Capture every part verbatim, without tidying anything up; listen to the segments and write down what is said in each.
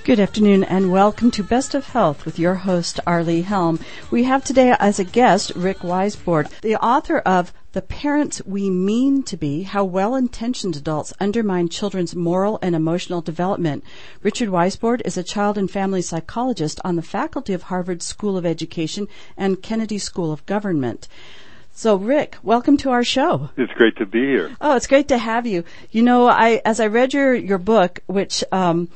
Good afternoon and welcome to Best of Health with your host, Arlie Helm. We have today as a guest Rick Weisbord, the author of The Parents We Mean to Be, How Well-Intentioned Adults Undermine Children's Moral and Emotional Development. Richard Weisbord is a child and family psychologist on the faculty of Harvard School of Education and Kennedy School of Government. So, Rick, welcome to our show. It's great to be here. Oh, it's great to have you. You know, I as I read your, your book, which um,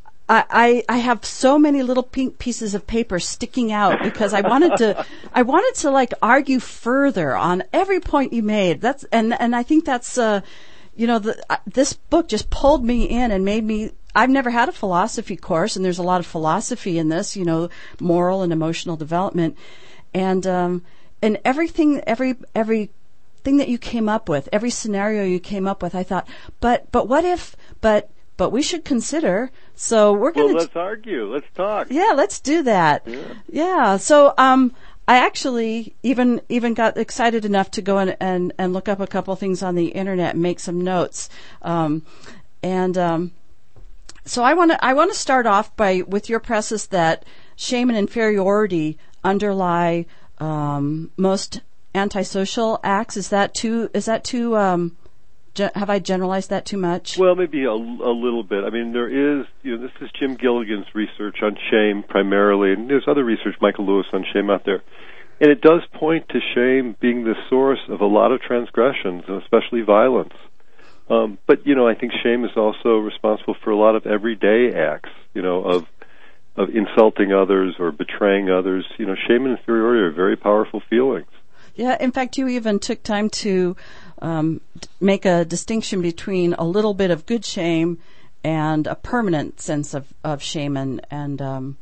I, I I have so many little pink pieces of paper sticking out because I wanted to I wanted to like argue further on every point you made. That's and and I think that's uh you know the, uh, this book just pulled me in and made me. I've never had a philosophy course, and there's a lot of philosophy in this, you know, moral and emotional development, and um and everything every every thing that you came up with, every scenario you came up with, I thought, but but what if but But we should consider. So we're going to. Well, let's t- argue. Let's talk. Yeah, let's do that. Yeah. yeah. So um, I actually even even got excited enough to go in and, and look up a couple things on the internet and make some notes. Um, and um, so I want to I want to start off by with your preface that shame and inferiority underlie um, most antisocial acts. Is that too? Is that too? Um, Have I generalized that too much? Well, maybe a, a little bit. I mean, there is, you know, this is Jim Gilligan's research on shame primarily, and there's other research, Michael Lewis, on shame out there. And it does point to shame being the source of a lot of transgressions, and especially violence. Um, but, you know, I think shame is also responsible for a lot of everyday acts, you know, of of insulting others or betraying others. You know, shame and inferiority are very powerful feelings. Yeah, in fact, you even took time to um, make a distinction between a little bit of good shame and a permanent sense of, of shame and, and um,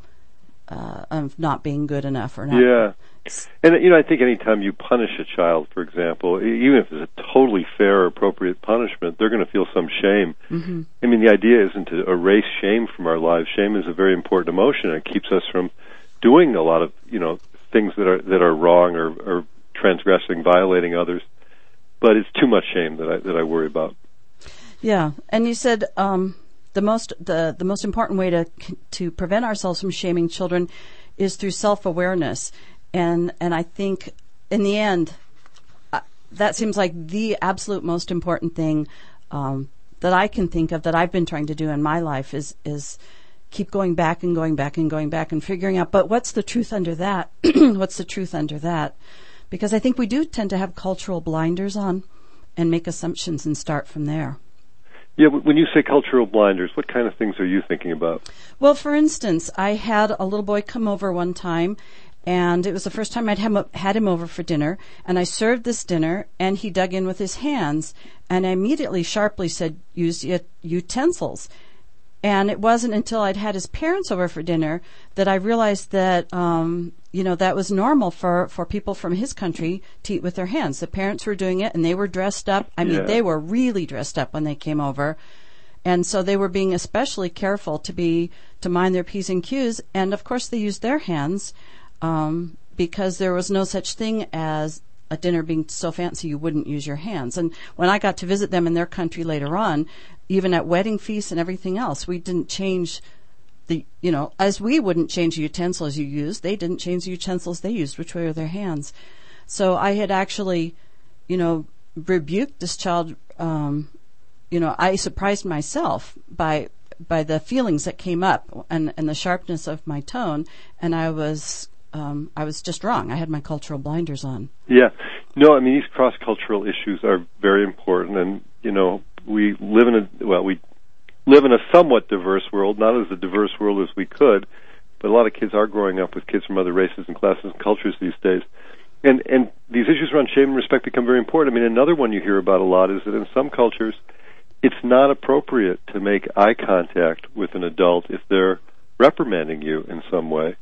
uh, of not being good enough or not. Yeah. And, you know, I think any time you punish a child, for example, even if it's a totally fair or appropriate punishment, they're going to feel some shame. Mm-hmm. I mean, the idea isn't to erase shame from our lives. Shame is a very important emotion. It keeps us from doing a lot of, you know, things that are that are wrong or, or transgressing, violating others. But it's too much shame that I that I worry about. Yeah, and you said um, the most the the most important way to to prevent ourselves from shaming children is through self-awareness, and and I think in the end uh, that seems like the absolute most important thing um, that I can think of that I've been trying to do in my life is is keep going back and going back and going back and figuring out. But what's the truth under that? What's the truth under that? Because I think we do tend to have cultural blinders on and make assumptions and start from there. Yeah, when you say cultural blinders, what kind of things are you thinking about? Well, for instance, I had a little boy come over one time, and it was the first time I'd have, had him over for dinner, and I served this dinner, and he dug in with his hands, and I immediately sharply said, use utensils. And it wasn't until I'd had his parents over for dinner that I realized that, um, you know, that was normal for, for people from his country to eat with their hands. The parents were doing it, and they were dressed up. I mean, yeah. they were really dressed up when they came over. And so they were being especially careful to be, to mind their P's and Q's. And, of course, they used their hands um, because there was no such thing as a dinner being so fancy you wouldn't use your hands. And when I got to visit them in their country later on, even at wedding feasts and everything else, we didn't change the, you know, as we wouldn't change the utensils you used, they didn't change the utensils they used, which were their hands. So I had actually, you know, rebuked this child, um, you know, I surprised myself by by the feelings that came up and, and the sharpness of my tone, and I was um, I was just wrong. I had my cultural blinders on. Yeah. No, I mean, these cross-cultural issues are very important, and, you know, we live in a, well, we live in a somewhat diverse world, not as a diverse world as we could, but a lot of kids are growing up with kids from other races and classes and cultures these days. And and these issues around shame and respect become very important. I mean, another one you hear about a lot is that in some cultures, it's not appropriate to make eye contact with an adult if they're reprimanding you in some way.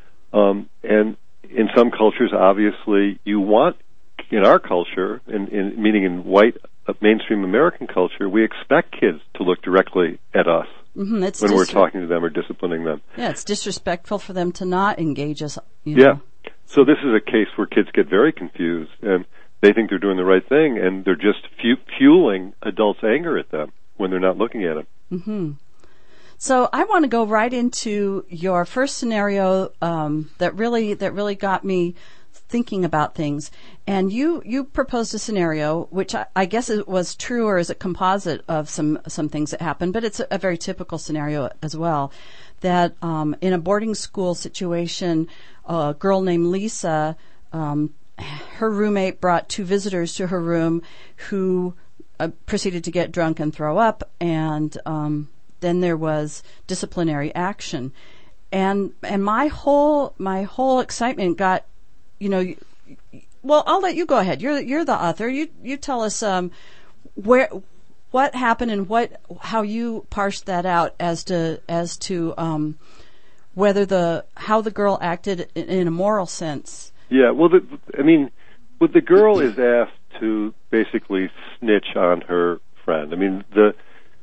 Um, and in some cultures, obviously, you want, in our culture, in, in meaning in white uh, mainstream American culture, we expect kids to look directly at us mm-hmm, it's when disre- we're talking to them or disciplining them. Yeah, it's disrespectful for them to not engage us. You yeah. know. So this is a case where kids get very confused, and they think they're doing the right thing, and they're just fu- fueling adults' anger at them when they're not looking at them. Mm-hmm. So I want to go right into your first scenario um, that really that really got me thinking about things. And you you proposed a scenario which I, I guess it was true or is a composite of some some things that happened, but it's a, a very typical scenario as well. That um, in a boarding school situation, a girl named Lisa, um, her roommate brought two visitors to her room who uh, proceeded to get drunk and throw up, and um, then there was disciplinary action. And and my whole my whole excitement got, you know, well, I'll let you go ahead. You're you're the author. You you tell us um, where. What happened and what, how you parsed that out as to as to um, whether the how the girl acted in, in a moral sense. Yeah, well, the, I mean, well, the girl is asked to basically snitch on her friend. I mean, the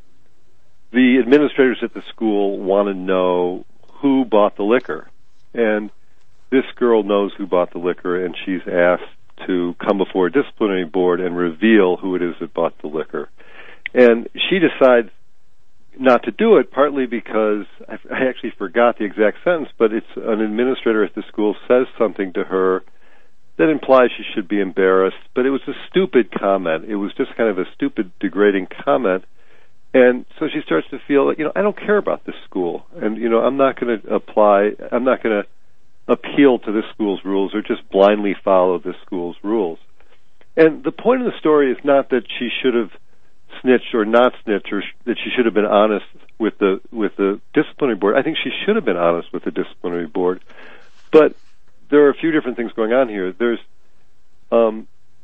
the administrators at the school want to know who bought the liquor, and this girl knows who bought the liquor, and she's asked to come before a disciplinary board and reveal who it is that bought the liquor. And she decides not to do it, partly because I, I actually forgot the exact sentence, but it's an administrator at the school says something to her that implies she should be embarrassed, but it was a stupid comment. It was just kind of a stupid, degrading comment. And so she starts to feel that, you know, I don't care about this school. And, you know, I'm not going to apply, I'm not going to appeal to this school's rules or just blindly follow this school's rules. And the point of the story is not that she should have snitched or not snitched, or sh- that she should have been honest with the with the disciplinary board. I think she should have been honest with the disciplinary board. But there are a few different things going on here. There's, um,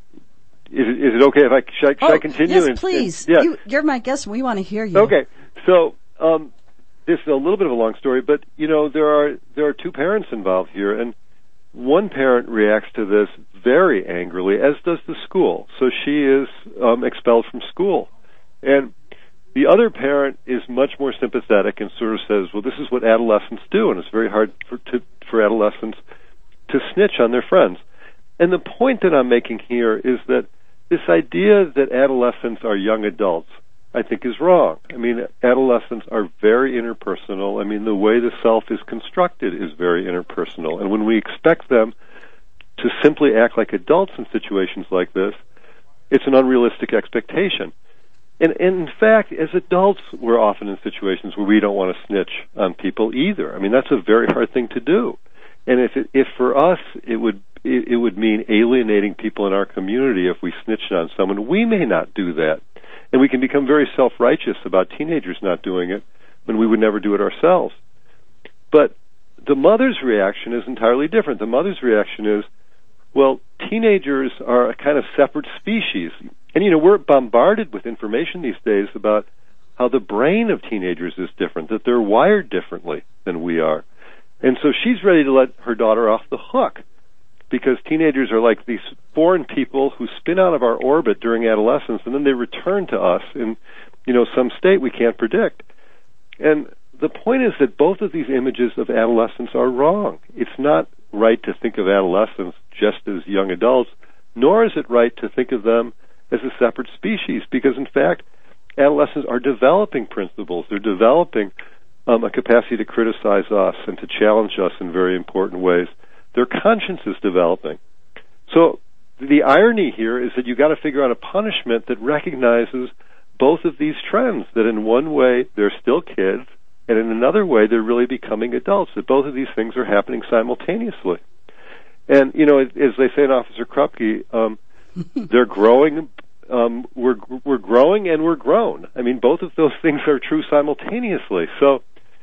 is it, is it okay if I should, I, should oh, I continue? Yes, and, please. And, yeah. You, you're my guest. We want to hear you. Okay, so um, this is a little bit of a long story, but you know there are there are two parents involved here, and one parent reacts to this very angrily, as does the school. So she is um, expelled from school. And the other parent is much more sympathetic and sort of says, well, this is what adolescents do, and it's very hard for, to, for adolescents to snitch on their friends. And the point that I'm making here is that this idea that adolescents are young adults, I think, is wrong. I mean, adolescents are very interpersonal. I mean, the way the self is constructed is very interpersonal. And when we expect them to simply act like adults in situations like this, it's an unrealistic expectation. And, and in fact, as adults, we're often in situations where we don't want to snitch on people either. I mean, that's a very hard thing to do. And if it, if for us it would it, it would mean alienating people in our community if we snitched on someone, we may not do that. And we can become very self-righteous about teenagers not doing it when we would never do it ourselves. But the mother's reaction is entirely different. The mother's reaction is, well, teenagers are a kind of separate species. And, you know, we're bombarded with information these days about how the brain of teenagers is different, that they're wired differently than we are. And so she's ready to let her daughter off the hook because teenagers are like these foreign people who spin out of our orbit during adolescence and then they return to us in, you know, some state we can't predict. And the point is that both of these images of adolescence are wrong. It's not right to think of adolescents just as young adults, nor is it right to think of them as a separate species, because in fact, adolescents are developing principles. They're developing um, a capacity to criticize us and to challenge us in very important ways. Their conscience is developing. So the irony here is that you've got to figure out a punishment that recognizes both of these trends, that in one way they're still kids, and in another way they're really becoming adults, that both of these things are happening simultaneously. And, you know, as they say in Officer Krupke, um, they're growing, um, we're, we're growing and we're grown. I mean, both of those things are true simultaneously. So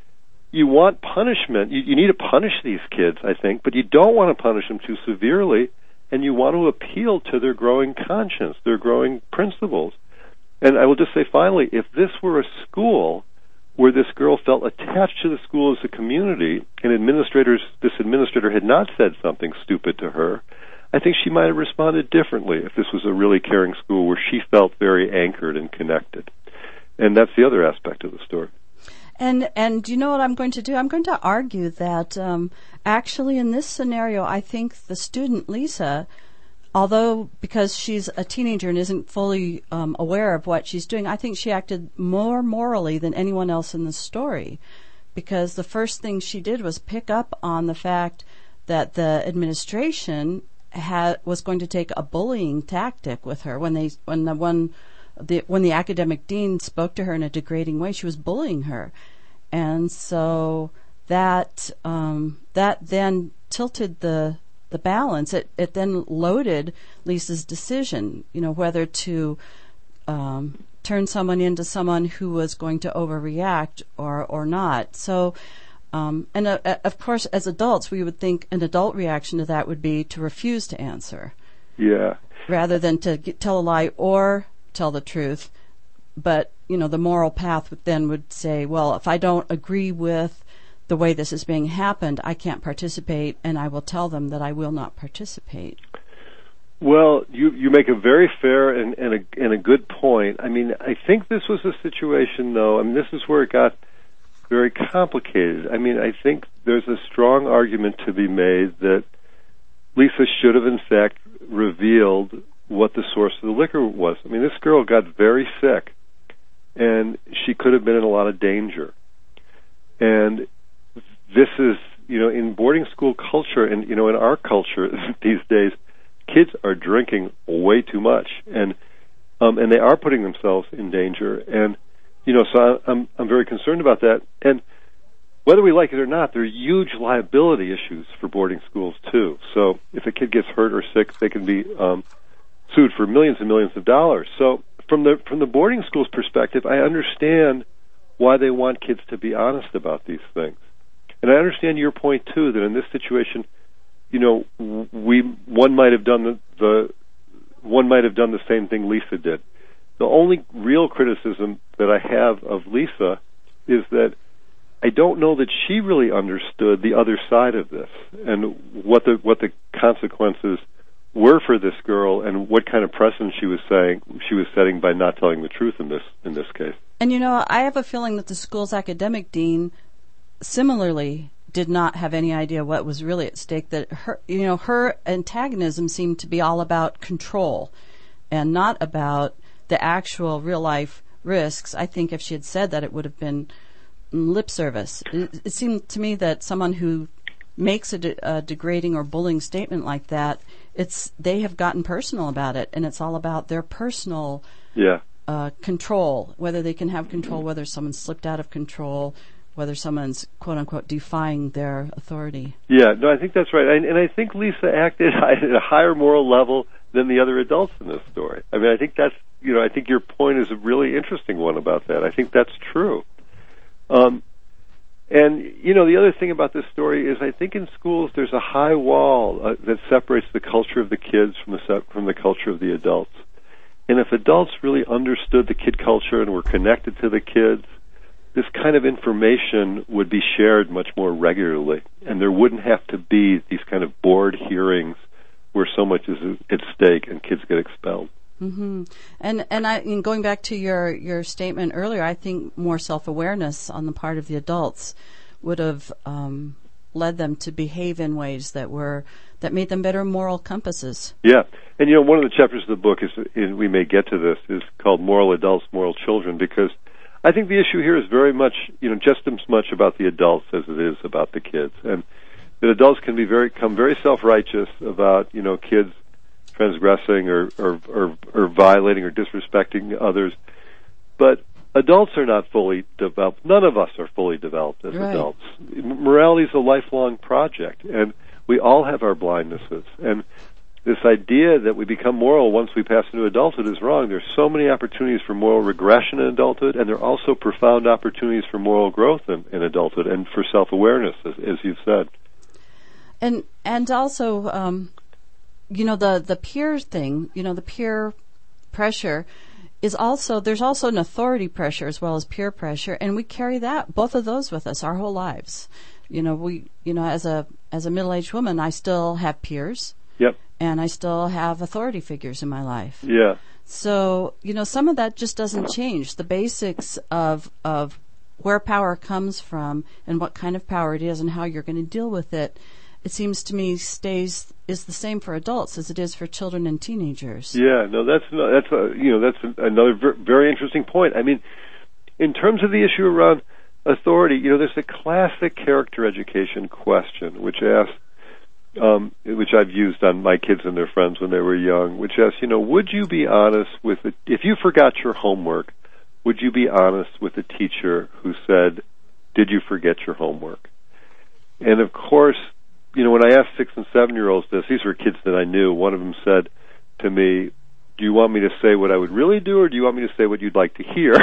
you want punishment. You, you need to punish these kids, I think, but you don't want to punish them too severely, and you want to appeal to their growing conscience, their growing principles. And I will just say finally, if this were a school where this girl felt attached to the school as a community, and administrators, this administrator had not said something stupid to her, I think she might have responded differently if this was a really caring school where she felt very anchored and connected. And that's the other aspect of the story. And and do you know what I'm going to do? I'm going to argue that um, actually in this scenario, I think the student, Lisa, although because she's a teenager and isn't fully um, aware of what she's doing, I think she acted more morally than anyone else in the story, because the first thing she did was pick up on the fact that the administration had was going to take a bullying tactic with her when they when the one the when the academic dean spoke to her in a degrading way. She was bullying her, and so that um, that then tilted the the balance. It it then loaded Lisa's decision, you know, whether to um, turn someone into someone who was going to overreact or or not. So. Um, and uh, of course, as adults, we would think an adult reaction to that would be to refuse to answer. Yeah. Rather than to get, tell a lie or tell the truth. But, you know, the moral path would then would say, well, if I don't agree with the way this is being happened, I can't participate, and I will tell them that I will not participate. Well, you, you make a very fair and, and, a, and a good point. I mean, I think this was a situation, though, I mean, this is where it got very complicated. I mean, I think there's a strong argument to be made that Lisa should have, in fact, revealed what the source of the liquor was. I mean, this girl got very sick, and she could have been in a lot of danger. And this is, you know, in boarding school culture, and, you know, in our culture these days, kids are drinking way too much, and um, and they are putting themselves in danger. And You know, so I'm I'm very concerned about that. And whether we like it or not, there are huge liability issues for boarding schools too. So if a kid gets hurt or sick, they can be um, sued for millions and millions of dollars. So from the from the boarding school's perspective, I understand why they want kids to be honest about these things, and I understand your point too, that in this situation, you know, we one might have done the, the one might have done the same thing Lisa did. The only real criticism that I have of Lisa is that I don't know that she really understood the other side of this and what the what the consequences were for this girl and what kind of precedent she was saying she was setting by not telling the truth in this in this case. And you know, I have a feeling that the school's academic dean similarly did not have any idea what was really at stake. That her, you know, her antagonism seemed to be all about control and not about the actual real-life risks. I think if she had said that, it would have been lip service. It, it seemed to me that someone who makes a, de- a degrading or bullying statement like that, it's they have gotten personal about it, and it's all about their personal yeah. uh, control, whether they can have control, whether someone slipped out of control, whether someone's, quote-unquote, defying their authority. Yeah, no, I think that's right. And, and I think Lisa acted at a higher moral level than the other adults in this story. I mean, I think that's, you know, I think your point is a really interesting one about that. I think that's true. Um, and, you know, the other thing about this story is I think in schools there's a high wall uh, that separates the culture of the kids from the se- from the culture of the adults. And if adults really understood the kid culture and were connected to the kids, this kind of information would be shared much more regularly, and there wouldn't have to be these kind of board hearings where so much is at stake and kids get expelled. Mm-hmm. And and I, in going back to your, your statement earlier, I think more self-awareness on the part of the adults would have um, led them to behave in ways that were that made them better moral compasses. Yeah, and you know, one of the chapters of the book is, and we may get to this, is called "Moral Adults, Moral Children," because I think the issue here is very much, you know, just as much about the adults as it is about the kids, and that adults can be very, become very self-righteous about, you know, kids transgressing or, or, or, or violating or disrespecting others. But adults are not fully developed. None of us are fully developed as right. adults. Morality is a lifelong project, and we all have our blindnesses. And this idea that we become moral once we pass into adulthood is wrong. There's so many opportunities for moral regression in adulthood, and there are also profound opportunities for moral growth in, in adulthood and for self-awareness, as, as you've said. And and also, um, you know, the, the peer thing, you know, the peer pressure is also, there's also an authority pressure as well as peer pressure, and we carry that, both of those with us our whole lives. You know, we, you know, as a as a middle-aged woman, I still have peers. Yep. And I still have authority figures in my life. Yeah. So, you know, some of that just doesn't change. The basics of of where power comes from and what kind of power it is and how you're going to deal with it, it seems to me stays is the same for adults as it is for children and teenagers. Yeah, no, that's no, that's a, you know that's another very interesting point. I mean, in terms of the issue around authority, you know, there's a classic character education question which asks, um, which I've used on my kids and their friends when they were young, which asks, you know, would you be honest with the, if you forgot your homework, would you be honest with the teacher who said, did you forget your homework? And of course, you know, when I asked six and seven year olds this, these were kids that I knew. One of them said to me, do you want me to say what I would really do, or do you want me to say what you'd like to hear?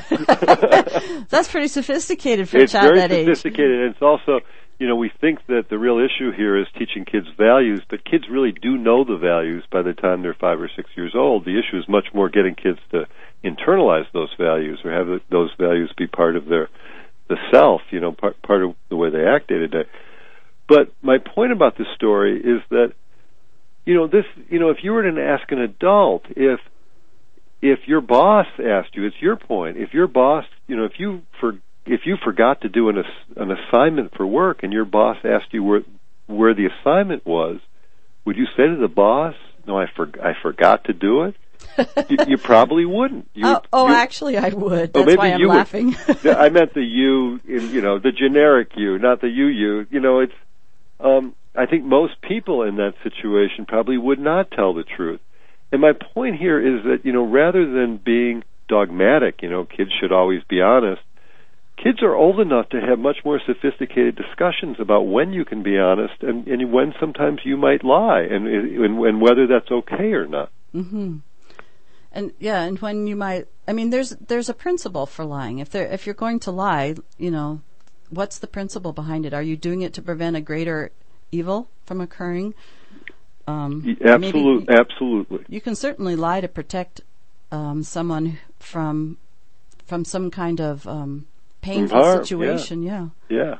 That's pretty sophisticated for a child that age. It's very sophisticated, and it's also, you know, we think that the real issue here is teaching kids values, but kids really do know the values by the time they're five or six years old. The issue is much more getting kids to internalize those values or have those values be part of their the self, you know, part, part of the way they act day to day. But my point about this story is that, you know, this, you know, if you were to ask an adult, if if your boss asked you, it's your point. If your boss, you know, if you for if you forgot to do an an assignment for work and your boss asked you where where the assignment was, would you say to the boss, "No, I for, I forgot to do it"? you, you probably wouldn't. You, oh, oh you, actually, I would. That's oh, maybe why I'm you laughing. I meant the you, in, you know, the generic you, not the you you. You know, it's. Um, I think most people in that situation probably would not tell the truth. And my point here is that, you know, rather than being dogmatic, you know, kids should always be honest, kids are old enough to have much more sophisticated discussions about when you can be honest and, and when sometimes you might lie, and, and, and whether that's okay or not. Mm-hmm. And yeah, and when you might, I mean, there's there's a principle for lying. If there if you're going to lie, you know, what's the principle behind it? Are you doing it to prevent a greater evil from occurring? Um, absolutely, absolutely. You can certainly lie to protect um, someone from from some kind of um, painful harm, situation. Yeah. Yeah. yeah.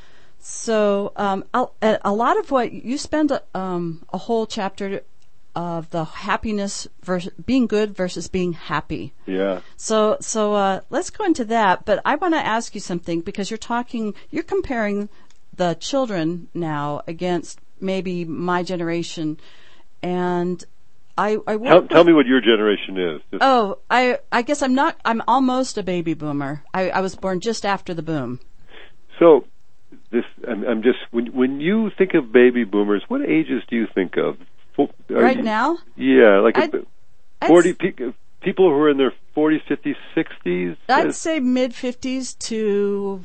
So um, a, a lot of what you spend a, um, a whole chapter of the happiness versus being good versus being happy. Yeah. So so uh, let's go into that. But I want to ask you something, because you're talking, you're comparing the children now against maybe my generation, and I I tell, with, tell me what your generation is. Just oh, I I guess I'm not. I'm almost a baby boomer. I, I was born just after the boom. So this I'm, I'm just when when you think of baby boomers, what ages do you think of? Are right you, now? Yeah, like I'd, a, forty I'd, pe- people who are in their forties, fifties, sixties. I'd uh, say mid fifties to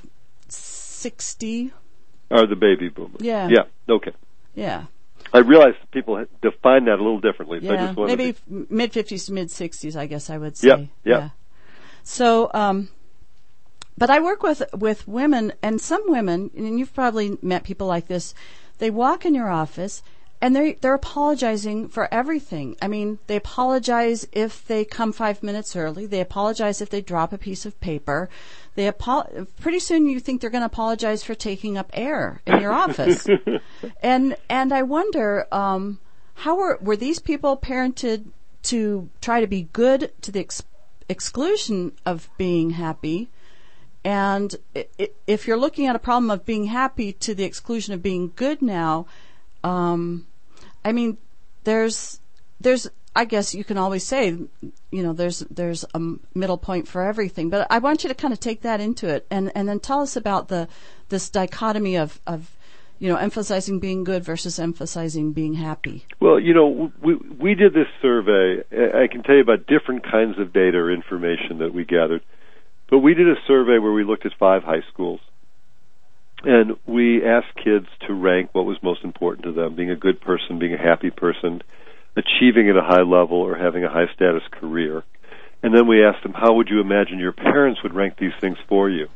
sixty. Are the baby boomers? Yeah. Yeah. Okay. Yeah. I realize people define that a little differently. So yeah. I just wanted maybe to... mid fifties to mid sixties, I guess I would say. Yeah. Yeah. yeah. So, um, but I work with with women, and some women, and you've probably met people like this. They walk in your office, and they they're apologizing for everything. I mean, they apologize if they come five minutes early. They apologize if they drop a piece of paper. They apo- pretty soon you think they're going to apologize for taking up air in your office. and and I wonder, um, how were were these people parented to try to be good to the ex- exclusion of being happy? And if you're looking at a problem of being happy to the exclusion of being good now, um, I mean, there's, there's, I guess you can always say, you know, there's, there's a middle point for everything. But I want you to kind of take that into it, and, and then tell us about the, this dichotomy of, of, you know, emphasizing being good versus emphasizing being happy. Well, you know, we we did this survey. I can tell you about different kinds of data or information that we gathered. But we did a survey where we looked at five high schools, and we asked kids to rank what was most important to them: being a good person, being a happy person, achieving at a high level, or having a high status career. And then we asked them, how would you imagine your parents would rank these things for you?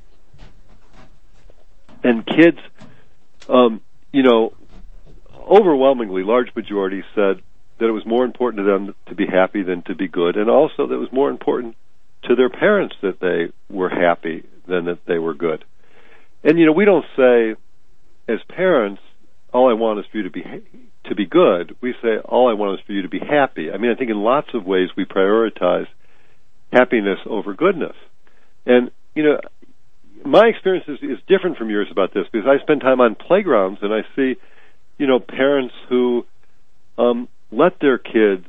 And kids, um, you know, overwhelmingly, large majority said that it was more important to them to be happy than to be good, and also that it was more important to their parents that they were happy than that they were good. And, you know, we don't say, as parents, all I want is for you to be to be good. We say, all I want is for you to be happy. I mean, I think in lots of ways we prioritize happiness over goodness. And, you know, my experience is, is different from yours about this, because I spend time on playgrounds and I see, you know, parents who um, let their kids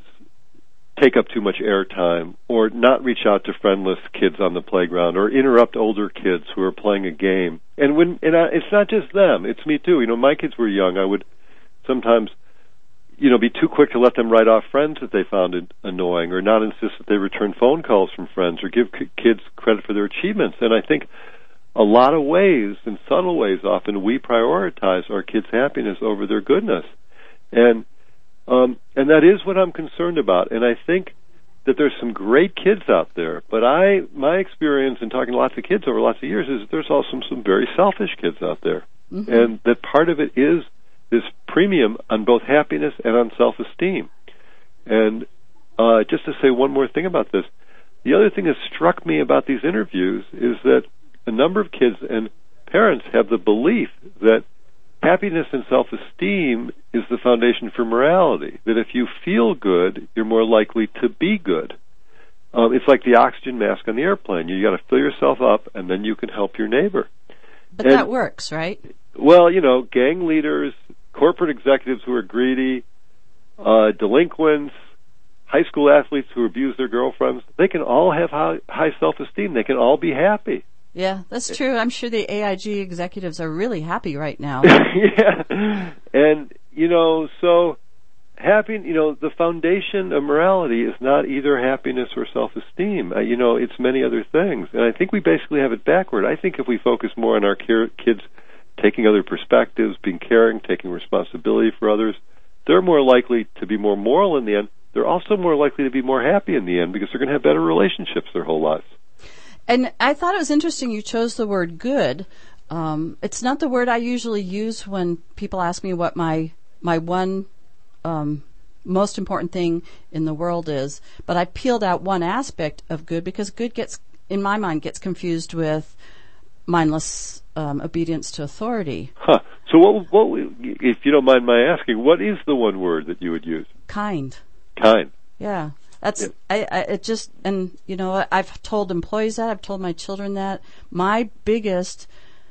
take up too much airtime, or not reach out to friendless kids on the playground, or interrupt older kids who are playing a game. And when and I, it's not just them; it's me too. You know, my kids were young. I would sometimes, you know, be too quick to let them write off friends that they found it annoying, or not insist that they return phone calls from friends, or give k- kids credit for their achievements. And I think a lot of ways, in subtle ways, often we prioritize our kids' happiness over their goodness, and Um, and that is what I'm concerned about. And I think that there's some great kids out there. But I, my experience in talking to lots of kids over lots of years is there's also some, some very selfish kids out there. Mm-hmm. And that part of it is this premium on both happiness and on self-esteem. And uh, just to say one more thing about this, the other thing that struck me about these interviews is that a number of kids and parents have the belief that happiness and self-esteem is the foundation for morality, that if you feel good, you're more likely to be good. Um, it's like the oxygen mask on the airplane. You got to fill yourself up, and then you can help your neighbor. But and, that works, right? Well, you know, gang leaders, corporate executives who are greedy, uh, delinquents, high school athletes who abuse their girlfriends, they can all have high, high self-esteem. They can all be happy. Yeah, that's true. I'm sure the A I G executives are really happy right now. Yeah. And, you know, so happy, you know, the foundation of morality is not either happiness or self-esteem. Uh, you know, it's many other things. And I think we basically have it backward. I think if we focus more on our care, kids taking other perspectives, being caring, taking responsibility for others, they're more likely to be more moral in the end. They're also more likely to be more happy in the end because they're going to have better relationships their whole lives. And I thought it was interesting you chose the word good. Um, it's not the word I usually use when people ask me what my my one um, most important thing in the world is. But I peeled out one aspect of good because good gets, in my mind, gets confused with mindless um, obedience to authority. Huh. So what, what, if you don't mind my asking, what is the one word that you would use? Kind. Kind. Yeah. That's, yeah. I, I, it just, and, you know, I've told employees that, I've told my children that. My biggest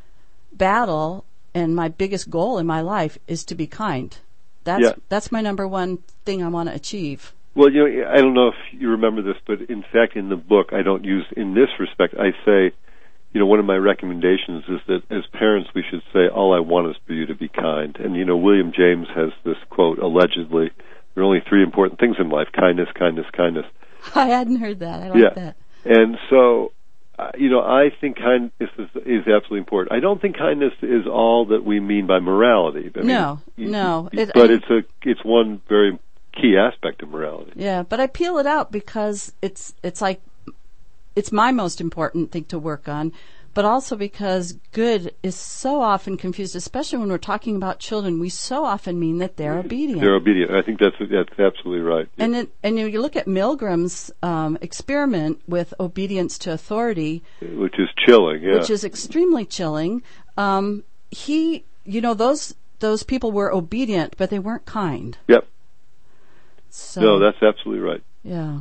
battle and my biggest goal in my life is to be kind. That's, yeah. that's my number one thing I want to achieve. Well, you know, I don't know if you remember this, but in fact, in the book, I don't use, in this respect, I say, you know, one of my recommendations is that as parents, we should say, all I want is for you to be kind. And, you know, William James has this quote, allegedly, there are only three important things in life: kindness, kindness, kindness. I hadn't heard that. I like yeah. that. And so, uh, you know, I think kindness is, is absolutely important. I don't think kindness is all that we mean by morality. I no, mean, no. You, it, but I, it's a it's one very key aspect of morality. Yeah, but I peel it out because it's it's like it's my most important thing to work on. But also because good is so often confused, especially when we're talking about children. We so often mean that they're obedient. They're obedient. I think that's that's absolutely right. Yeah. And it, and you look at Milgram's um, experiment with obedience to authority, which is chilling. Yeah. Which is extremely chilling. Um, he, you know, those those people were obedient, but they weren't kind. Yep. So, no, that's absolutely right. Yeah.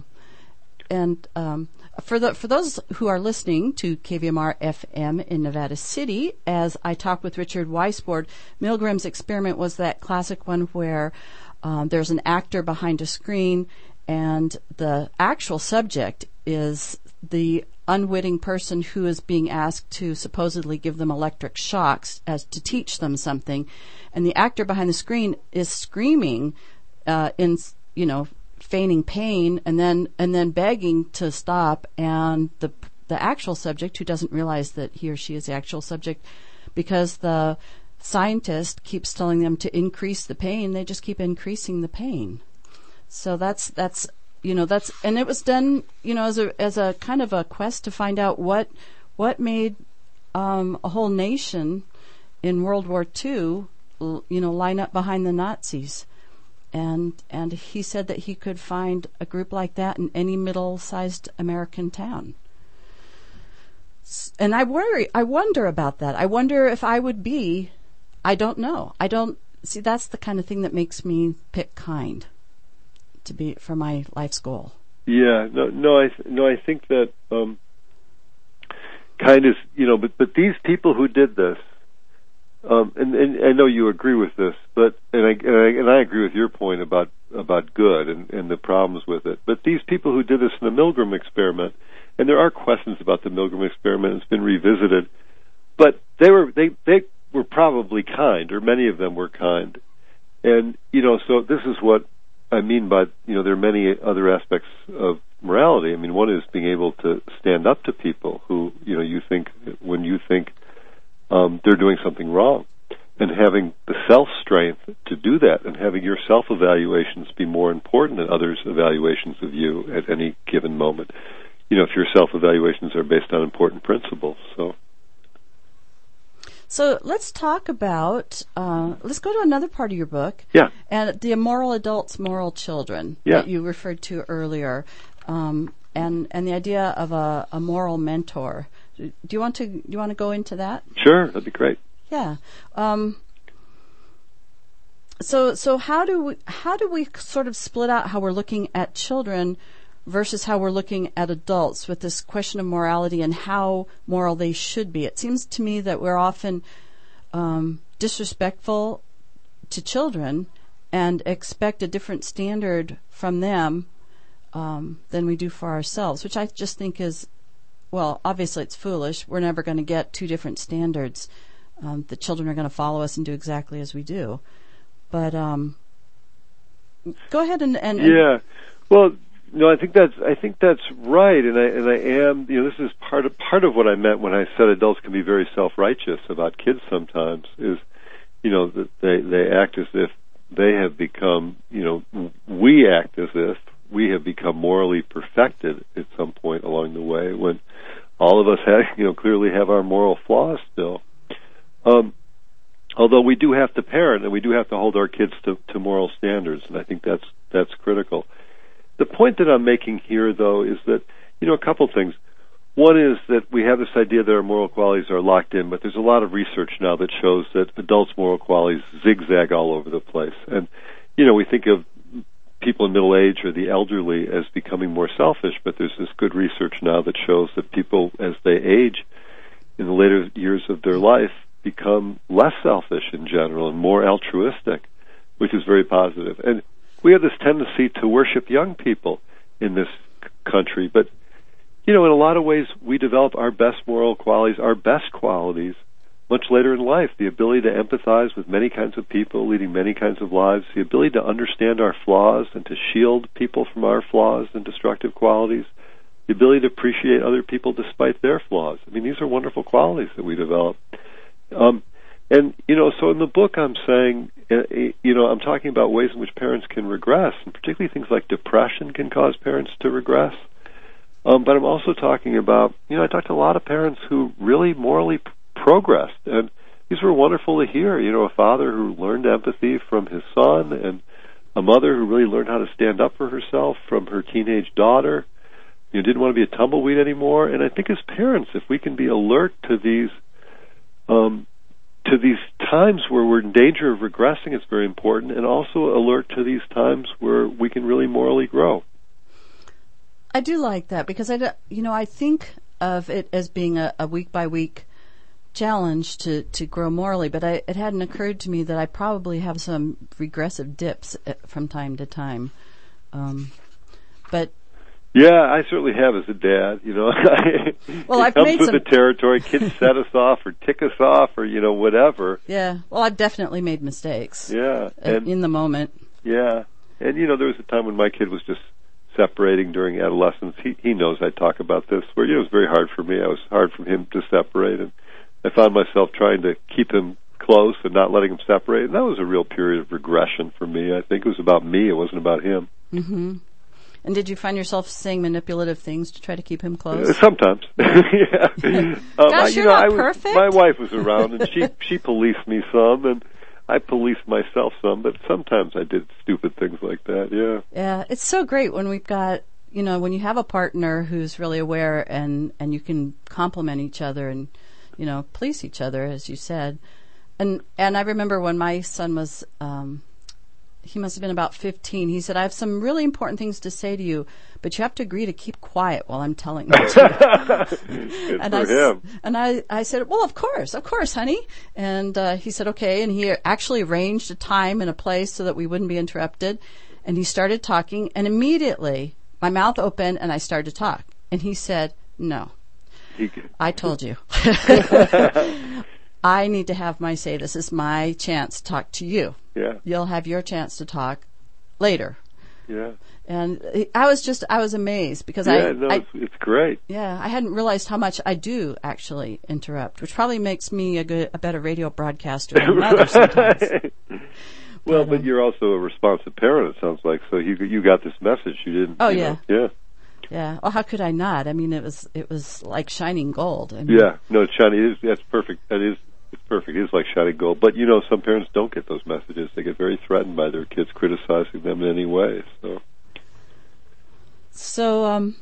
And um, for the for those who are listening to K V M R F M in Nevada City, as I talk with Richard Weisbord, Milgram's experiment was that classic one where um, there's an actor behind a screen, and the actual subject is the unwitting person who is being asked to supposedly give them electric shocks as to teach them something, and the actor behind the screen is screaming uh, in you know. feigning pain and then and then begging to stop, and the the actual subject, who doesn't realize that he or she is the actual subject, because the scientist keeps telling them to increase the pain, they just keep increasing the pain. So that's that's you know that's and it was done you know as a as a kind of a quest to find out what what made um, a whole nation in World War Two you know line up behind the Nazis. And and he said that he could find a group like that in any middle-sized American town. And I worry, I wonder about that. I wonder if I would be, I don't know. I don't, see, that's the kind of thing that makes me pick kind to be, for my life's goal. Yeah, no, no, I, no, I think that, um, kind is, you know, but, but these people who did this, Um, and, and I know you agree with this, but and I, and I and I agree with your point about about good and, and the problems with it. But these people who did this in the Milgram experiment, and there are questions about the Milgram experiment, it's been revisited, but they were they they were probably kind, or many of them were kind. And, you know, so this is what I mean by, you know, there are many other aspects of morality. I mean, one is being able to stand up to people who, you know, you think, when you think um, they're doing something wrong, and having the self-strength to do that, and having your self-evaluations be more important than others' evaluations of you at any given moment. You know, if your self-evaluations are based on important principles, so... So let's talk about, uh, let's go to another part of your book. Yeah. And the immoral adults, moral children yeah. that you referred to earlier, um, and and the idea of a, a moral mentor. Do you want to do you want to go into that? Sure, that'd be great. Yeah. Um, so so how do we how do we sort of split out how we're looking at children versus how we're looking at adults with this question of morality and how moral they should be? It seems to me that we're often um, disrespectful to children and expect a different standard from them um, than we do for ourselves, which I just think is, well, obviously it's foolish. We're never going to get two different standards. Um, the children are going to follow us and do exactly as we do. But um, go ahead and, and, and yeah, well. No, I think that's I think that's right, and I and I am. You know, this is part of part of what I meant when I said adults can be very self-righteous about kids. Sometimes is, you know, that they they act as if they have become. You know, we act as if we have become morally perfected at some point along the way, when all of us have, you know, clearly have our moral flaws still. Um, although we do have to parent and we do have to hold our kids to, to moral standards, and I think that's that's critical. The point that I'm making here, though, is that, you know, a couple things. One is that we have this idea that our moral qualities are locked in, but there's a lot of research now that shows that adults' moral qualities zigzag all over the place. And, you know, we think of people in middle age or the elderly as becoming more selfish, but there's this good research now that shows that people, as they age in the later years of their life, become less selfish in general and more altruistic, which is very positive. And we have this tendency to worship young people in this c- country, but, you know, in a lot of ways, we develop our best moral qualities, our best qualities, much later in life. The ability to empathize with many kinds of people, leading many kinds of lives, the ability to understand our flaws and to shield people from our flaws and destructive qualities, the ability to appreciate other people despite their flaws. I mean, these are wonderful qualities that we develop. Um, and, you know, so in the book I'm saying, you know, I'm talking about ways in which parents can regress, and particularly things like depression can cause parents to regress. Um, but I'm also talking about, you know, I talked to a lot of parents who really morally p- progressed, and these were wonderful to hear. You know, a father who learned empathy from his son, and a mother who really learned how to stand up for herself from her teenage daughter, you know, didn't want to be a tumbleweed anymore. And I think as parents, if we can be alert to these um to these times where we're in danger of regressing, it's very important, and also alert to these times where we can really morally grow. I do like that, because I, you know, I think of it as being a, a week-by-week challenge to, to grow morally, but I, it hadn't occurred to me that I probably have some regressive dips from time to time. Um, but Yeah, I certainly have as a dad, you know. Well, I've it comes made with some... the territory. Kids set us off or tick us off or, you know, whatever. Yeah, well, I've definitely made mistakes. Yeah. And, in the moment. Yeah. And, you know, there was a time when my kid was just separating during adolescence. He he knows I talk about this, where, you know, it was very hard for me. It was hard for him to separate, and I found myself trying to keep him close and not letting him separate, and that was a real period of regression for me. I think it was about me. It wasn't about him. Mm-hmm. And did you find yourself saying manipulative things to try to keep him close? Uh, sometimes. Yeah. um, Gosh, I, you're you know, not I was, perfect. My wife was around, and she she policed me some, and I policed myself some, but sometimes I did stupid things like that, yeah. Yeah, it's so great when we've got, you know, when you have a partner who's really aware, and, and you can complement each other and, you know, police each other, as you said. And and I remember when my son was... Um, he must have been about fifteen. He said, I have some really important things to say to you, but you have to agree to keep quiet while I'm telling them to you. and, for I, him. and I, I said, well, of course, of course, honey. And uh, he said, okay. And he actually arranged a time and a place so that we wouldn't be interrupted. And he started talking, and immediately my mouth opened and I started to talk. And he said, no, I told you. I need to have my say. This is my chance to talk to you. Yeah. You'll have your chance to talk later. Yeah. And I was just, I was amazed because yeah, I, no, I, it's, it's great. Yeah, I hadn't realized how much I do actually interrupt, which probably makes me a good, a better radio broadcaster than mother sometimes. Well, but, but um, you're also a responsive parent, it sounds like. So you you got this message. You didn't. Oh you yeah. know, yeah. Yeah. Well, how could I not? I mean, it was it was like shining gold. I mean, Yeah. No, it's shiny. It is, that's perfect. That is. It's perfect. It is like shining gold. But, you know, some parents don't get those messages. They get very threatened by their kids criticizing them in any way. So, so um,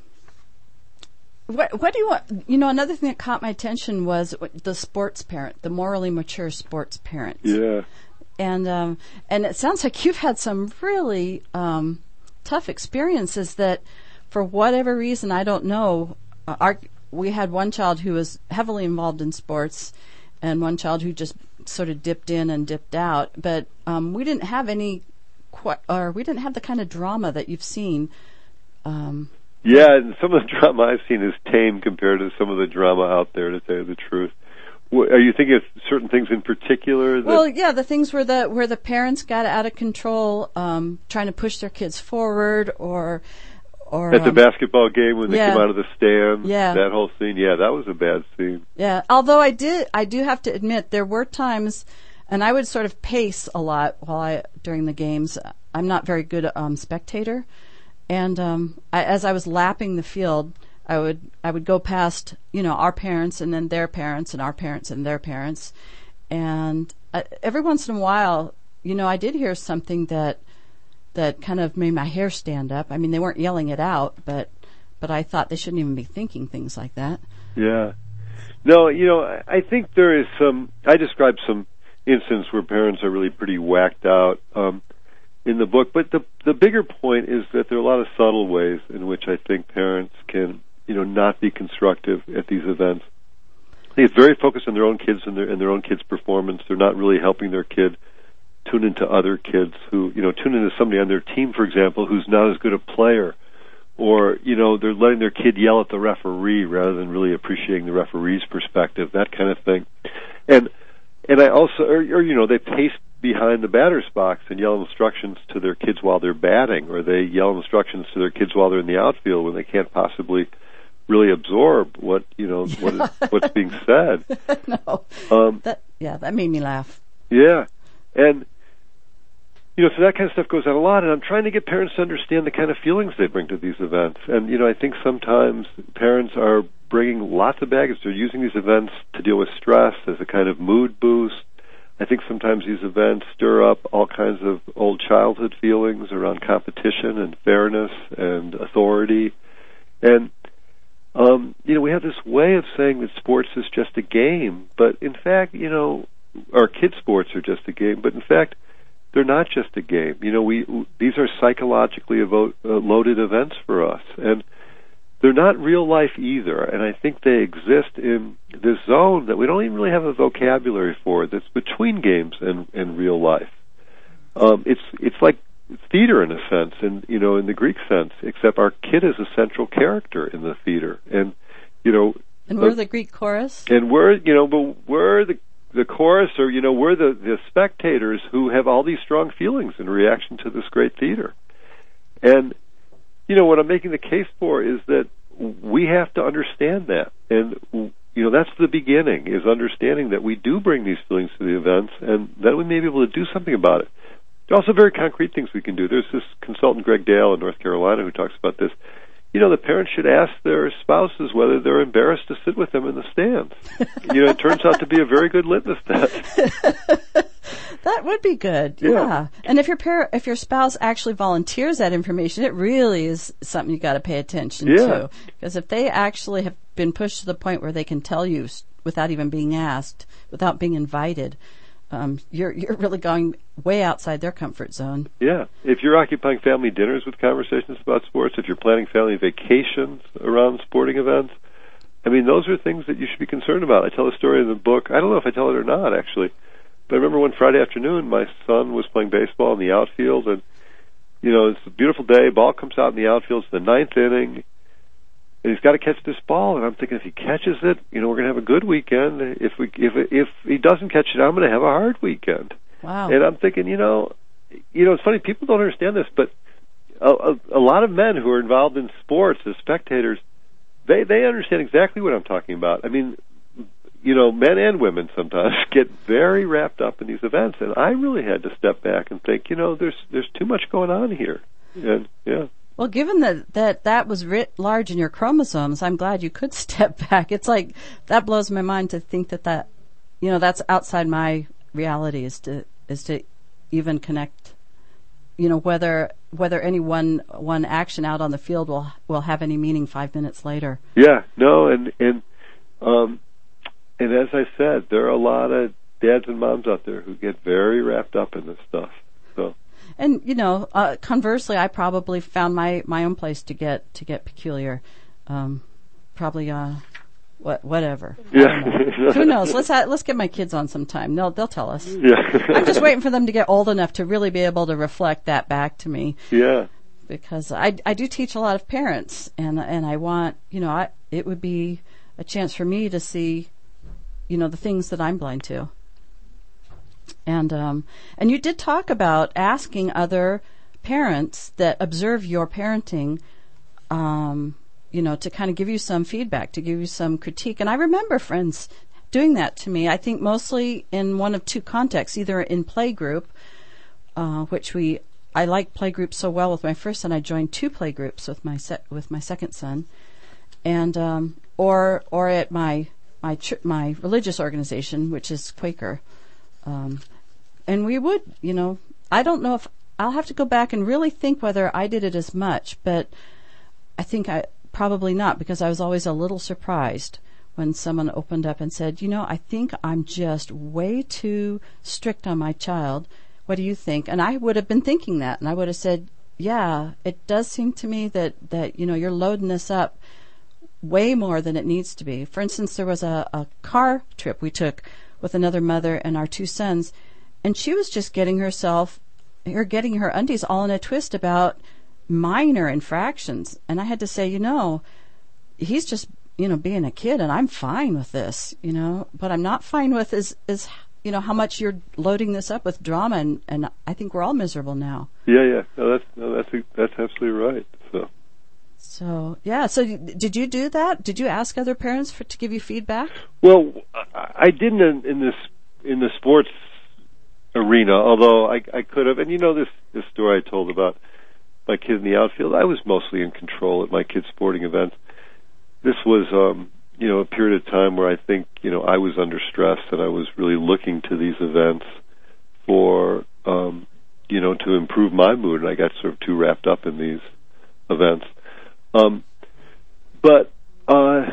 what, what do you want? You know, another thing that caught my attention was the sports parent, the morally mature sports parent. Yeah. And, um, and it sounds like you've had some really um, tough experiences that, for whatever reason, I don't know, uh, our, we had one child who was heavily involved in sports, and one child who just sort of dipped in and dipped out. But um, we didn't have any, qu- or we didn't have the kind of drama that you've seen. Um, yeah, and some of the drama I've seen is tame compared to some of the drama out there, to tell you the truth. What, are you thinking of certain things in particular? That well, yeah, the things where the where the parents got out of control, um, trying to push their kids forward, or Or, At the um, basketball game when they yeah. came out of the stands, Yeah. that whole scene, yeah, that was a bad scene. Yeah, although I did, I do have to admit there were times, and I would sort of pace a lot while I during the games. I'm not very good um, spectator, and um, I, as I was lapping the field, I would I would go past you know our parents and then their parents and our parents and their parents, and uh, every once in a while, you know, I did hear something that. that kind of made my hair stand up. I mean, they weren't yelling it out, but but I thought they shouldn't even be thinking things like that. Yeah. No, you know, I, I think there is some, I described some instances where parents are really pretty whacked out um, in the book, but the the bigger point is that there are a lot of subtle ways in which I think parents can, you know, not be constructive at these events. I think it's very focused on their own kids and their, and their own kids' performance. They're not really helping their kid tune into other kids who, you know, tune into somebody on their team, for example, who's not as good a player. Or, you know, they're letting their kid yell at the referee rather than really appreciating the referee's perspective, that kind of thing. And and I also, or, or you know, they pace behind the batter's box and yell instructions to their kids while they're batting, or they yell instructions to their kids while they're in the outfield when they can't possibly really absorb what, you know, what is, what's being said. no. Um, that, yeah, that made me laugh. Yeah. And, you know, so that kind of stuff goes on a lot, and I'm trying to get parents to understand the kind of feelings they bring to these events. And, you know, I think sometimes parents are bringing lots of baggage. They're using these events to deal with stress as a kind of mood boost. I think sometimes these events stir up all kinds of old childhood feelings around competition and fairness and authority. And, um, you know, we have this way of saying that sports is just a game, but in fact, you know, our kids' sports are just a game, but in fact, they're not just a game. You know, we these are psychologically evo- uh, loaded events for us, and they're not real life either. And I think they exist in this zone that we don't even really have a vocabulary for. That's between games and, and real life. Um, it's it's like theater in a sense, and you know, in the Greek sense, except our kid is a central character in the theater, and you know, and we're uh, the Greek chorus, and we're you know, but we're the the chorus, or, you know, we're the, the spectators who have all these strong feelings in reaction to this great theater. And, you know, what I'm making the case for is that we have to understand that. And, you know, that's the beginning, is understanding that we do bring these feelings to the events, and that we may be able to do something about it. There are also very concrete things we can do. There's this consultant, Greg Dale, in North Carolina, who talks about this. You know, the parents should ask their spouses whether they're embarrassed to sit with them in the stands. You know, it turns out to be a very good litmus test. That would be good. Yeah. yeah. And if your par- if your spouse actually volunteers that information, it really is something you got to pay attention yeah. to. Because if they actually have been pushed to the point where they can tell you without even being asked, without being invited, Um, you're you're really going way outside their comfort zone. Yeah. If you're occupying family dinners with conversations about sports, if you're planning family vacations around sporting events, I mean, those are things that you should be concerned about. I tell a story in the book. I don't know if I tell it or not, actually. But I remember one Friday afternoon, my son was playing baseball in the outfield, and you know, it's a beautiful day. Ball comes out in the outfield. It's the ninth inning. And he's got to catch this ball. And I'm thinking, if he catches it, you know, we're going to have a good weekend. If we, if if he doesn't catch it, I'm going to have a hard weekend. Wow. And I'm thinking, you know, you know, it's funny. People don't understand this, but a, a, a lot of men who are involved in sports as spectators, they they understand exactly what I'm talking about. I mean, you know, men and women sometimes get very wrapped up in these events, and I really had to step back and think, you know, there's there's too much going on here. And yeah. Well, given that, that that was writ large in your chromosomes, I'm glad you could step back. It's like, that blows my mind to think that that, you know, that's outside my reality, is to is to even connect, you know, whether whether any one one action out on the field will will have any meaning five minutes later. Yeah, no, and and um, and as I said, there are a lot of dads and moms out there who get very wrapped up in this stuff. So. And, you know, uh, conversely, I probably found my, my own place to get to get peculiar. Um, probably, uh, what whatever. Yeah. Know. Who knows? Let's ha- let's get my kids on sometime. They'll they'll tell us. Yeah. I'm just waiting for them to get old enough to really be able to reflect that back to me. Yeah. Because I I do teach a lot of parents, and and I want, you know, I it would be a chance for me to see, you know, the things that I'm blind to. And um, and you did talk about asking other parents that observe your parenting, um, you know, to kind of give you some feedback, to give you some critique. And I remember friends doing that to me. I think mostly in one of two contexts, either in play group, uh, which we I liked play groups so well with my first son, I joined two play groups with my se- with my second son, and um, or or at my my ch- my religious organization, which is Quaker. Um, and we would, you know, I don't know if I'll have to go back and really think whether I did it as much, but I think I probably not, because I was always a little surprised when someone opened up and said, you know, I think I'm just way too strict on my child. What do you think? And I would have been thinking that, and I would have said, yeah, it does seem to me that, that you know, you're loading this up way more than it needs to be. For instance, there was a, a car trip we took with another mother and our two sons, and she was just getting herself, her getting her undies all in a twist about minor infractions. And I had to say, you know, he's just, you know, being a kid, and I'm fine with this, you know, but I'm not fine with is, is, you know, how much you're loading this up with drama, and, and I think we're all miserable now. Yeah, yeah, no, that's no, that's that's absolutely right. So. So yeah. So did you do that? Did you ask other parents for to give you feedback? Well, I didn't in, in this in the sports arena, although I, I could have. And you know this this story I told about my kid in the outfield. I was mostly in control at my kids' sporting events. This was, um, you know, a period of time where I think, you know, I was under stress, and I was really looking to these events for, um, you know, to improve my mood, and I got sort of too wrapped up in these events. Um, but, uh,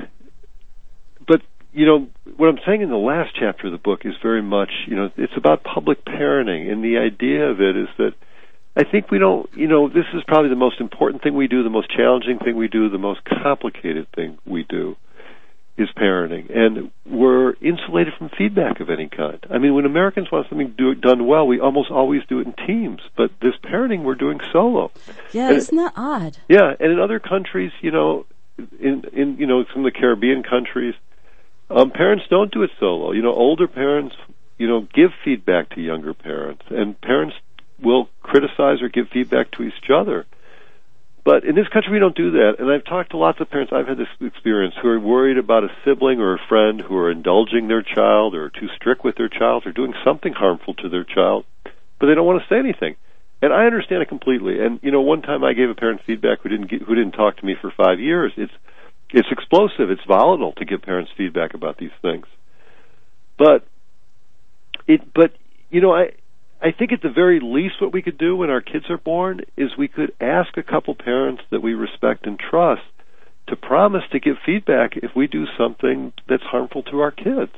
but, you know, what I'm saying in the last chapter of the book is very much, you know, it's about public parenting, and the idea of it is that I think we don't, you know, this is probably the most important thing we do, the most challenging thing we do, the most complicated thing we do is parenting, and we're insulated from feedback of any kind. I mean, when Americans want something do, done well, we almost always do it in teams, but this parenting we're doing solo. Yeah, and isn't that odd? Yeah, and in other countries, you know, in, in you know, some of the Caribbean countries, um, parents don't do it solo. You know, older parents, you know, give feedback to younger parents, and parents will criticize or give feedback to each other. But in this country, we don't do that. And I've talked to lots of parents, I've had this experience, who are worried about a sibling or a friend who are indulging their child or too strict with their child or doing something harmful to their child, but they don't want to say anything. And I understand it completely. And, you know, one time I gave a parent feedback who didn't get, who didn't talk to me for five years. It's it's explosive. It's volatile to give parents feedback about these things. But it, but you know, I. I think at the very least what we could do when our kids are born is we could ask a couple parents that we respect and trust to promise to give feedback if we do something that's harmful to our kids.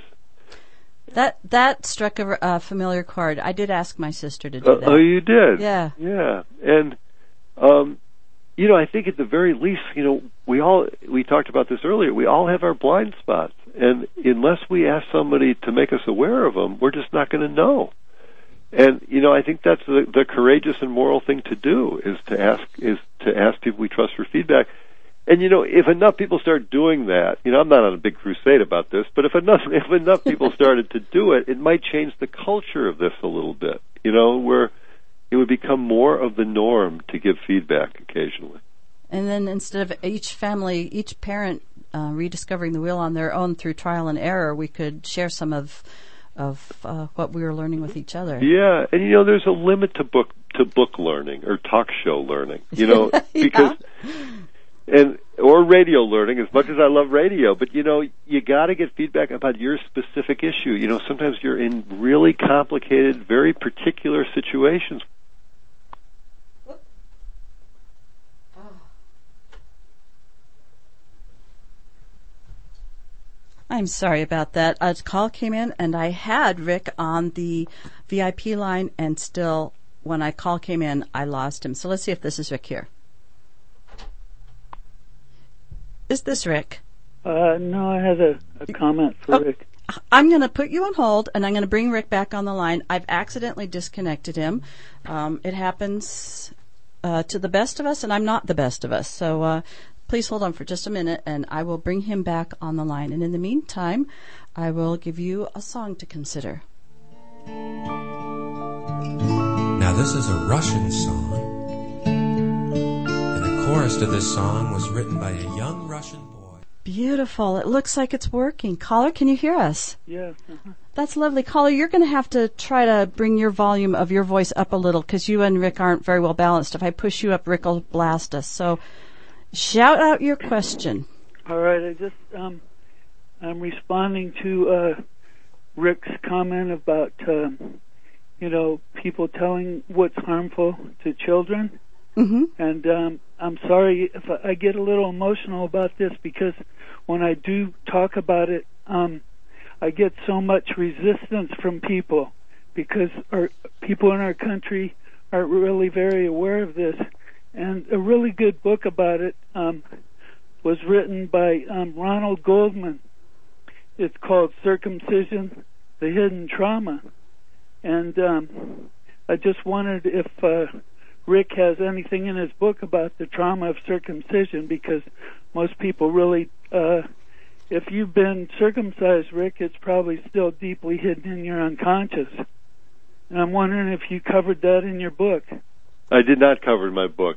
That that struck a uh, familiar chord. I did ask my sister to do uh, that. Oh, you did? Yeah. Yeah. And, um, you know, I think at the very least, you know, we all, we talked about this earlier, we all have our blind spots. And unless we ask somebody to make us aware of them, we're just not going to know. And, you know, I think that's the, the courageous and moral thing to do, is to ask, is to ask people we trust for feedback. And, you know, if enough people start doing that, you know, I'm not on a big crusade about this, but if enough, if enough people started to do it, it might change the culture of this a little bit, you know, where it would become more of the norm to give feedback occasionally. And then instead of each family, each parent uh, rediscovering the wheel on their own through trial and error, we could share some of of uh, what we were learning with each other. Yeah, and you know, there's a limit to book to book learning or talk show learning, you know, yeah. because and or radio learning. As much as I love radio, but you know, you got to get feedback about your specific issue. You know, sometimes you're in really complicated, very particular situations. I'm sorry about that. A call came in, and I had Rick on the V I P line, and still, when a call came in, I lost him. So let's see if this is Rick here. Is this Rick? Uh, no, I had a, a comment for oh, Rick. I'm going to put you on hold, and I'm going to bring Rick back on the line. I've accidentally disconnected him. Um, it happens uh, to the best of us, and I'm not the best of us. So uh, please hold on for just a minute, and I will bring him back on the line. And in the meantime, I will give you a song to consider. Now, this is a Russian song. The chorus to this song was written by a young Russian boy. Beautiful. It looks like it's working. Caller, can you hear us? Yes. Uh-huh. That's lovely. Caller, you're going to have to try to bring your volume of your voice up a little because you and Rick aren't very well balanced. If I push you up, Rick will blast us. So shout out your question. All right. I just, um, I'm responding to uh, Rick's comment about, um, you know, people telling what's harmful to children. Mm-hmm. And um, I'm sorry if I get a little emotional about this because when I do talk about it, um, I get so much resistance from people because our people in our country aren't really very aware of this. And a really good book about it um, was written by um, Ronald Goldman. It's called Circumcision, the Hidden Trauma. And um, I just wondered if uh, Rick has anything in his book about the trauma of circumcision, because most people really, uh, if you've been circumcised, Rick, it's probably still deeply hidden in your unconscious. And I'm wondering if you covered that in your book. I did not cover in my book.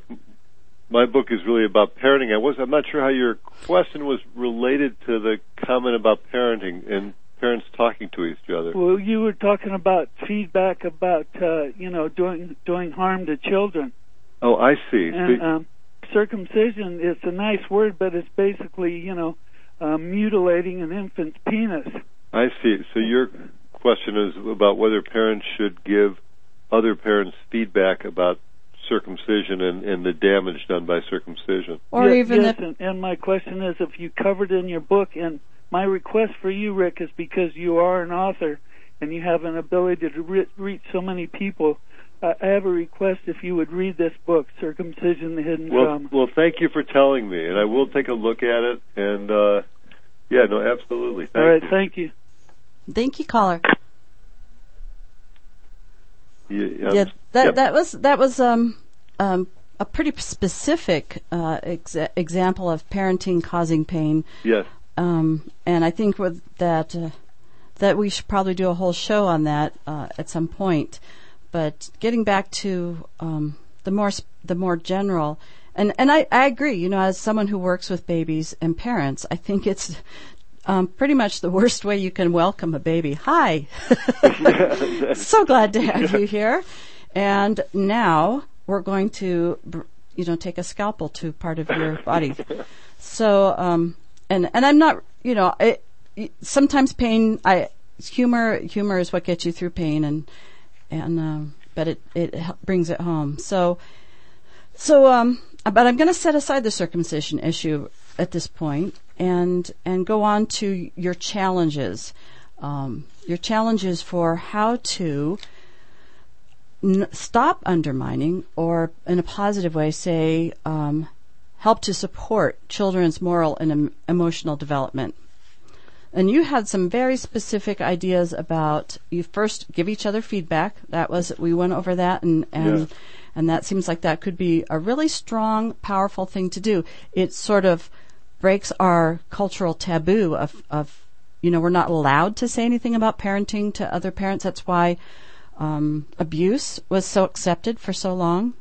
My book is really about parenting. I was, I'm not sure how your question was related to the comment about parenting and parents talking to each other. Well, you were talking about feedback about, uh, you know, doing doing harm to children. Oh, I see. And um, circumcision is a nice word, but it's basically, you know, uh, mutilating an infant's penis. I see. So your question is about whether parents should give other parents feedback about circumcision and, and the damage done by circumcision. Or yes, even yes, if... and, and my question is if you covered it in your book, and my request for you, Rick, is because you are an author and you have an ability to re- reach so many people, uh, I have a request if you would read this book, Circumcision, the Hidden well, Trauma. Well, thank you for telling me, and I will take a look at it, and, uh, yeah, no, absolutely. Thank All right, you. thank you. Thank you, caller. Yeah, yeah that yep. that was that was um um a pretty specific uh, ex- example of parenting causing pain. Yes. Um, and I think with that uh, that we should probably do a whole show on that uh, at some point. But getting back to um, the more sp- the more general, and and I, I agree. You know, as someone who works with babies and parents, I think it's Um, pretty much the worst way you can welcome a baby. Hi. So glad to have you here. And now we're going to, you know, take a scalpel to part of your body. So, um, and, and I'm not, you know, it, sometimes pain, I, humor, humor is what gets you through pain and, and, um, but it, it brings it home. So, so, um, but I'm going to set aside the circumcision issue at this point and and go on to your challenges, um, your challenges for how to n- stop undermining, or in a positive way, say, um, help to support children's moral and em- emotional development. And you had some very specific ideas about, you first give each other feedback. That was, we went over that, and, and, Yeah. and that seems like that could be a really strong, powerful thing to do. It sort of breaks our cultural taboo of, of, you know, we're not allowed to say anything about parenting to other parents. That's why, um, abuse was so accepted for so long.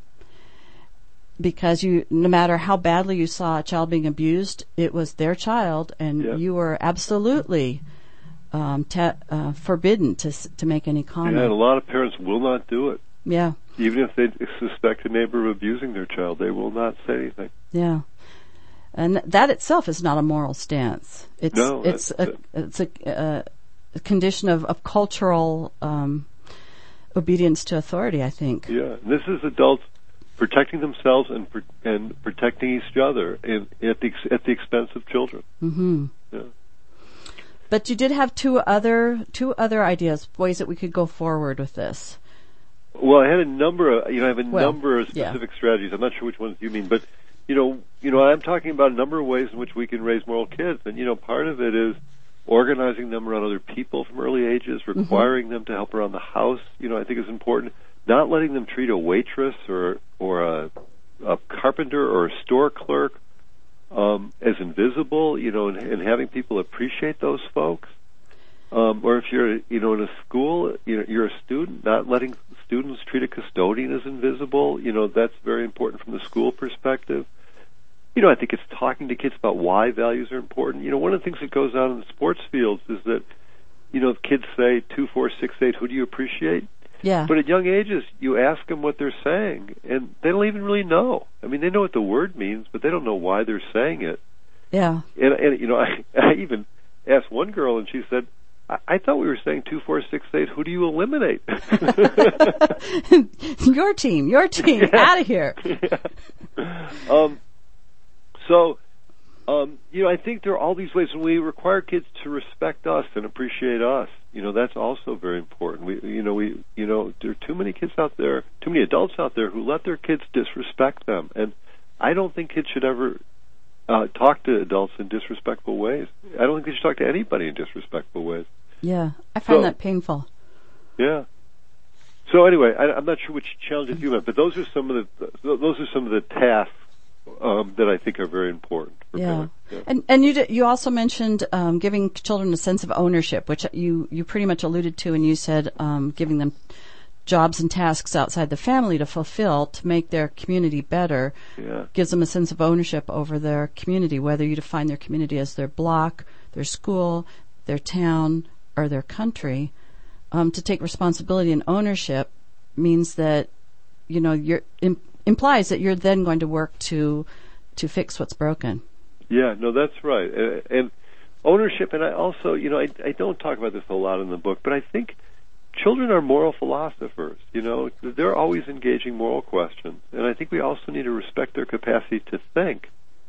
Because you, no matter how badly you saw a child being abused, it was their child, and Yeah. you were absolutely um, te- uh, forbidden to s- to make any comment. Yeah, and a lot of parents will not do it. Yeah, Even if they suspect a neighbor of abusing their child, they will not say anything. yeah, and that itself is not a moral stance. It's No, it's a that's- it's a, a, a condition of of cultural um, obedience to authority, I think. Yeah, and this is adults protecting themselves and pr- and protecting each other in, at the ex- at the expense of children. Mm-hmm. Yeah. But you did have two other two other ideas, ways that we could go forward with this. Well, I had a number of, you know, I have a Well, number of yeah. specific strategies. I'm not sure which ones you mean, but, you know, you know, I'm talking about a number of ways in which we can raise moral kids. And, you know, part of it is organizing them around other people from early ages, requiring mm-hmm. them to help around the house, you know, I think is important. Not letting them treat a waitress or, or a, a carpenter or a store clerk, um, as invisible, you know, and, and having people appreciate those folks. Um, or if you're, you know, in a school, you know, you're a student, not letting students treat a custodian as invisible, you know, that's very important from the school perspective. You know, I think it's talking to kids about why values are important. You know, one of the things that goes on in the sports fields is that, you know, kids say two, four, six, eight, who do you appreciate? Yeah. But at young ages, you ask them what they're saying, and they don't even really know. I mean, they know what the word means, but they don't know why they're saying it. Yeah. And, and you know, I, I even asked one girl, and she said, I, I thought we were saying two, four, six, eight. Who do you eliminate? Your team, your team, Yeah. out of here. Yeah. Um, so, um, you know, I think there are all these ways when we require kids to respect us and appreciate us. You know, that's also very important. We, you know, we, you know, there are too many kids out there, too many adults out there who let their kids disrespect them, and I don't think kids should ever uh, talk to adults in disrespectful ways. I don't think they should talk to anybody in disrespectful ways. Yeah, I find So- that painful. Yeah. So anyway, I, I'm not sure which challenges you meant, but those are some of the those are some of the tasks um, that I think are very important. For Yeah. parents. Yeah. And and you did, you also mentioned um, giving children a sense of ownership, which you you pretty much alluded to, and you said um, giving them jobs and tasks outside the family to fulfill to make their community better. Yeah. Gives them a sense of ownership over their community, whether you define their community as their block, their school, their town, or their country. Um, to take responsibility and ownership means that, you know, you're im- implies that you're then going to work to to fix what's broken. Yeah, no, that's right. And, and ownership, and I also, you know, I, I don't talk about this a lot in the book, but I think children are moral philosophers. You know, they're always engaging moral questions, and I think we also need to respect their capacity to think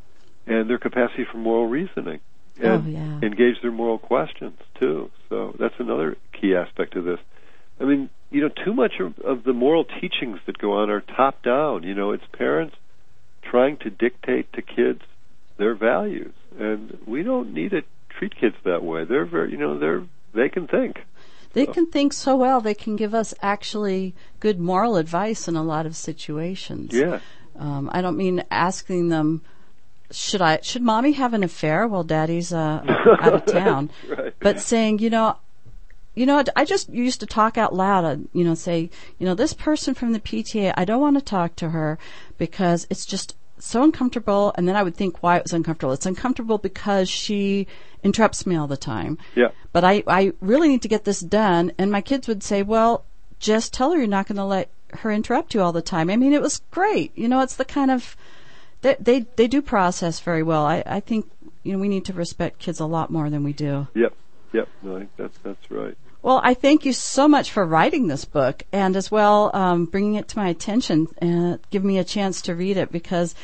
and their capacity for moral reasoning. And Oh, yeah. engage their moral questions, too. So that's another key aspect of this. I mean, you know, too much of, of the moral teachings that go on are top-down. You know, it's parents trying to dictate to kids their values. And we don't need to treat kids that way. They're very, you know, they're, they can think. They So- can think so well. They can give us actually good moral advice in a lot of situations. Yeah. Um, I don't mean asking them, should I, should mommy have an affair while daddy's uh, out of town? That's right. But saying, you know, you know, I just used to talk out loud, uh, you know, say, you know, this person from the P T A, I don't want to talk to her because it's just so uncomfortable. And then I would think why it was uncomfortable. It's uncomfortable because she interrupts me all the time. Yeah. But I, I really need to get this done. And my kids would say, well, just tell her you're not going to let her interrupt you all the time. I mean, it was great. You know, it's the kind of, they they, they do process very well. I, I think, you know, we need to respect kids a lot more than we do. Yep. Yep. No, I think that's, that's right. Well, I thank you so much for writing this book and as well um, bringing it to my attention and giving me a chance to read it because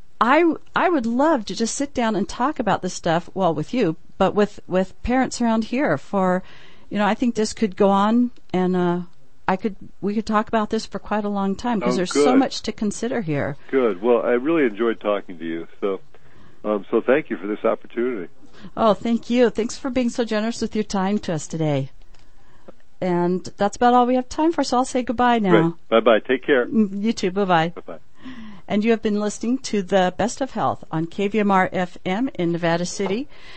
I, I would love to just sit down and talk about this stuff, well, with you, but with, with parents around here for, you know, I think this could go on and uh, I could we could talk about this for quite a long time because Oh, there's so good. much to consider here. Good. Well, I really enjoyed talking to you. So, um, so thank you for this opportunity. Oh, thank you. Thanks for being so generous with your time to us today. And that's about all we have time for, so I'll say goodbye now. Right. Bye-bye. Take care. You too. Bye-bye. Bye-bye. And you have been listening to The Best of Health on K V M R F M in Nevada City.